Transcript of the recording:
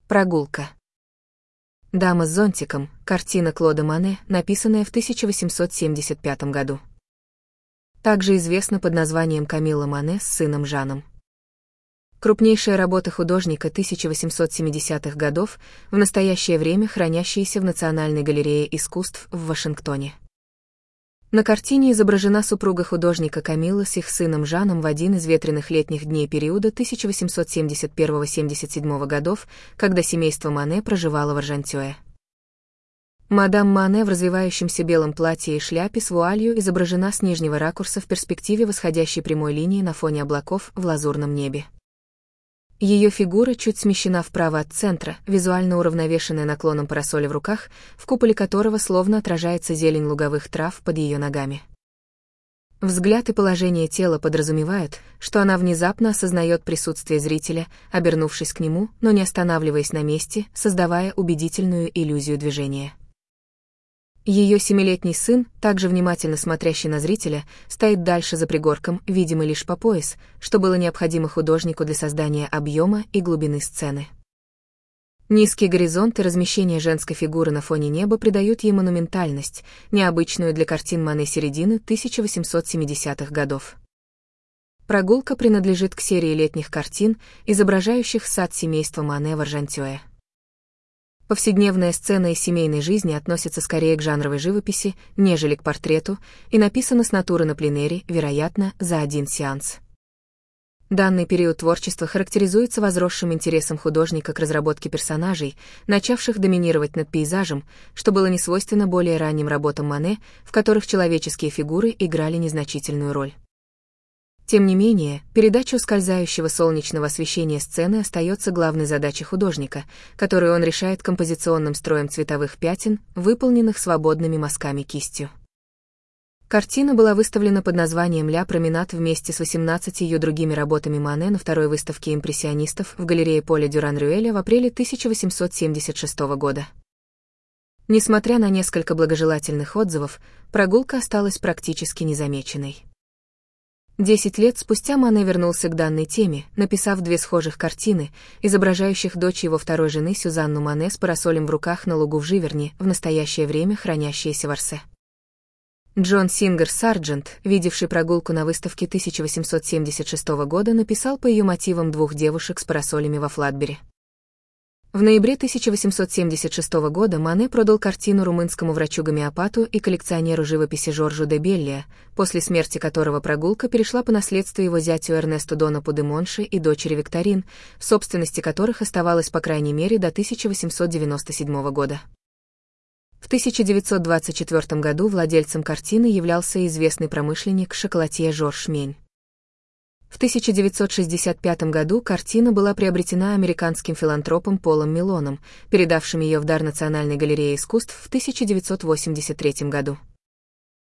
Прогулка. «Дама с зонтиком» — картина Клода Мане, написанная в 1875 году. Также известна под названием «Камилла Мане с сыном Жаном». Крупнейшая работа художника 1870-х годов, в настоящее время хранящаяся в Национальной галерее искусств в Вашингтоне. На картине изображена супруга художника Камилла с их сыном Жаном в один из ветреных летних дней периода 1871-77 годов, когда семейство Мане проживало в Аржантюэ. Мадам Мане в развивающемся белом платье и шляпе с вуалью изображена с нижнего ракурса в перспективе восходящей прямой линии на фоне облаков в лазурном небе. Ее фигура чуть смещена вправо от центра, визуально уравновешенная наклоном парасоля в руках, в куполе которого словно отражается зелень луговых трав под ее ногами. Взгляд и положение тела подразумевают, что она внезапно осознает присутствие зрителя, обернувшись к нему, но не останавливаясь на месте, создавая убедительную иллюзию движения. Ее 7-летний сын, также внимательно смотрящий на зрителя, стоит дальше за пригорком, видимый лишь по пояс, что было необходимо художнику для создания объема и глубины сцены. Низкий горизонт и размещение женской фигуры на фоне неба придают ей монументальность, необычную для картин Мане середины 1870-х годов. Прогулка принадлежит к серии летних картин, изображающих сад семейства Мане в Аржантюэ. Повседневная сцена из семейной жизни относится скорее к жанровой живописи, нежели к портрету, и написана с натуры на пленэре, вероятно, за один сеанс. Данный период творчества характеризуется возросшим интересом художника к разработке персонажей, начавших доминировать над пейзажем, что было несвойственно более ранним работам Мане, в которых человеческие фигуры играли незначительную роль. Тем не менее, передача ускользающего солнечного освещения сцены остается главной задачей художника, которую он решает композиционным строем цветовых пятен, выполненных свободными мазками кистью. Картина была выставлена под названием «Ля Променад» вместе с 18 ее другими работами Мане на второй выставке импрессионистов в галерее Поля Дюран-Рюэля в апреле 1876 года. Несмотря на несколько благожелательных отзывов, прогулка осталась практически незамеченной. 10 лет спустя Мане вернулся к данной теме, написав 2 схожих картины, изображающих дочь его второй жены Сюзанну Мане с парасолем в руках на лугу в Живерне, в настоящее время хранящиеся в Арсе. Джон Сингер Сарджент, видевший прогулку на выставке 1876 года, написал по ее мотивам 2 девушек с парасолями во Флатбери. В ноябре 1876 года Мане продал картину румынскому врачу-гомеопату и коллекционеру живописи Жоржу де Беллия, после смерти которого прогулка перешла по наследству его зятю Эрнесту Донапу де Монши и дочери Викторин, в собственности которых оставалась по крайней мере до 1897 года. В 1924 году владельцем картины являлся известный промышленник-шоколатье Жорж Мень. В 1965 году картина была приобретена американским филантропом Полом Мелоном, передавшим ее в дар Национальной галерее искусств в 1983 году.